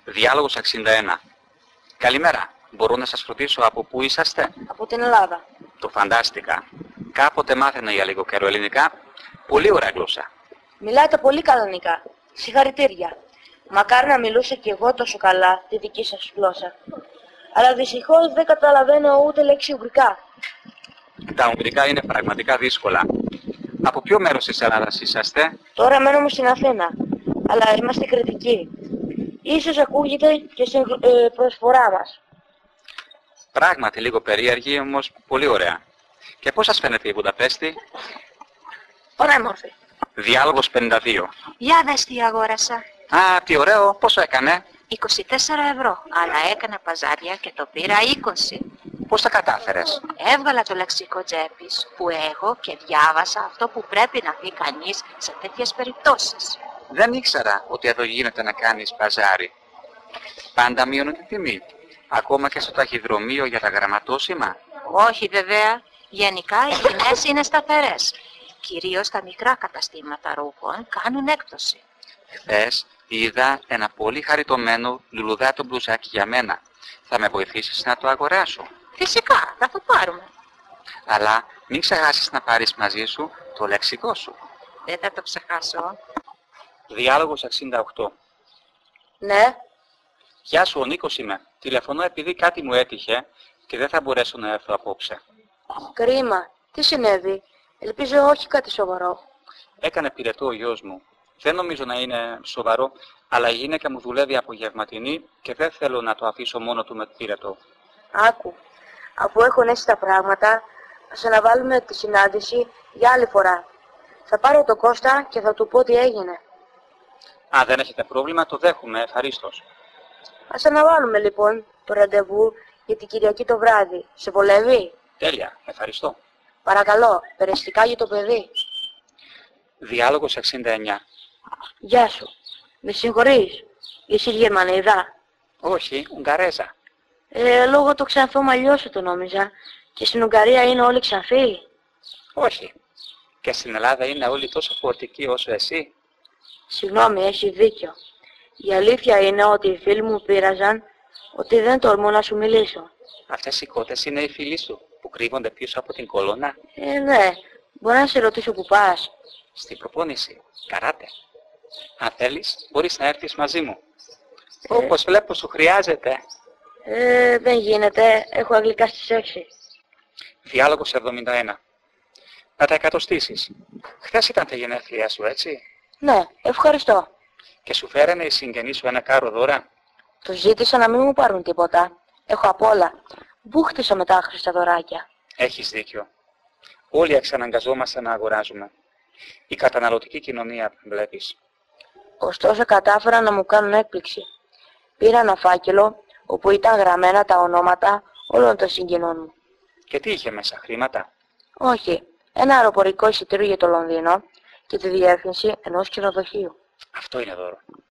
Διάλογος 61. Καλημέρα. Μπορώ να σας ρωτήσω από πού είσαστε? Από την Ελλάδα. Το φαντάστηκα. Κάποτε μάθαινα για λίγο καιρό ελληνικά. Πολύ ωραία γλώσσα. Μιλάτε πολύ καλά ελληνικά. Συγχαρητήρια. Μακάρι να μιλούσα κι εγώ τόσο καλά τη δική σας γλώσσα. Αλλά δυστυχώς δεν καταλαβαίνω ούτε λέξη ουγγρικά. Τα ουγγρικά είναι πραγματικά δύσκολα. Από ποιο μέρος της Ελλάδας είσαστε? Τώρα μένουμε στην Αθήνα, αλλά είμαστε κριτικοί. Ίσως ακούγεται και στην προσφορά μας. Πράγματι λίγο περίεργη, όμως πολύ ωραία. Και πώς σας φαίνεται η Βουδαπέστη? Πανέμορφη. Διάλογος 52. Για δες τι αγόρασα. Α, τι ωραίο. Πόσο έκανε? 24 ευρώ. Αλλά έκανα παζάρια και το πήρα 20. Πώς τα κατάφερες? Έβγαλα το λεξικό τσέπης που έχω και διάβασα αυτό που πρέπει να πει κανείς σε τέτοιες περιπτώσεις. Δεν ήξερα ότι εδώ γίνεται να κάνεις παζάρι. Πάντα μειώνουν την τιμή. Ακόμα και στο ταχυδρομείο για τα γραμματόσημα. Όχι βέβαια. Γενικά οι τιμές είναι σταθερές. Κυρίως τα μικρά καταστήματα ρούχων κάνουν έκπτωση. Χθες είδα ένα πολύ χαριτωμένο λουλουδάτο μπλουζάκι για μένα. Θα με βοηθήσεις να το αγοράσω? Φυσικά, θα το πάρουμε. Αλλά μην ξεχάσεις να πάρεις μαζί σου το λεξικό σου. Δεν θα το ξεχάσω. Διάλογος 68. Ναι, Γεια σου, ο Νίκος είμαι. Τηλεφωνώ επειδή κάτι μου έτυχε και δεν θα μπορέσω να έρθω απόψε. κρίμα. Τι συνέβη? Ελπίζω όχι κάτι σοβαρό. Έκανε πυρετό ο γιος μου. Δεν νομίζω να είναι σοβαρό, αλλά η γυναίκα μου δουλεύει απογευματινή και δεν θέλω να το αφήσω μόνο του με πυρετό. Άκου. Αφού έχουν έτσι τα πράγματα, ας αναβάλουμε τη συνάντηση για άλλη φορά. Θα πάρω τον Κώστα και θα του πω τι έγινε. Αν δεν έχετε πρόβλημα, το δέχομαι ευχαρίστως. Ας αναβάλουμε λοιπόν το ραντεβού για την Κυριακή το βράδυ. Σε βολεύει? Τέλεια, ευχαριστώ. Παρακαλώ, περαιστικά για το παιδί. Διάλογος 69. Γεια σου. Με συγχωρείς. Είσαι Γερμανίδα? Όχι, Ουγγαρέζα. Λόγω του ξανθού μαλλιού σου το νόμιζα. Και στην Ουγγαρία είναι όλοι ξανθοί. Όχι. Και στην Ελλάδα είναι όλοι τόσο φορτικοί όσο εσύ. Συγγνώμη, έχει δίκιο. Η αλήθεια είναι ότι οι φίλοι μου πείραζαν ότι δεν τολμώ να σου μιλήσω. Αυτές οι κότες είναι οι φίλοι σου που κρύβονται πίσω από την κολόνα. Ναι. Μπορώ να σε ρωτήσω που πας? Στην προπόνηση, καράτε. Αν θέλεις, μπορείς να έρθεις μαζί μου. Όπως βλέπω σου χρειάζεται. Δεν γίνεται. Έχω αγγλικά στις 6. Διάλογος 71. Να τα εκατοστήσεις. Χθες ήταν τα γενέθλιά σου, έτσι? Ναι, ευχαριστώ. Και σου φέρανε οι συγγενείς σου ένα κάρο δώρα. Τους ζήτησα να μην μου πάρουν τίποτα. Έχω απ' όλα. Μπούχτισα με τα άχρηστα δωράκια. Έχεις δίκιο. Όλοι εξαναγκαζόμαστε να αγοράζουμε. Η καταναλωτική κοινωνία, βλέπεις. Ωστόσο κατάφεραν να μου κάνουν έκπληξη. Πήρα ένα φάκελο όπου ήταν γραμμένα τα ονόματα όλων των συγγενών μου. Και τι είχε μέσα, χρήματα? Όχι, ένα αεροπορικό εισιτήριο για το Λονδίνο και τη διεύθυνση ενός ξενοδοχείου. Αυτό είναι δώρο.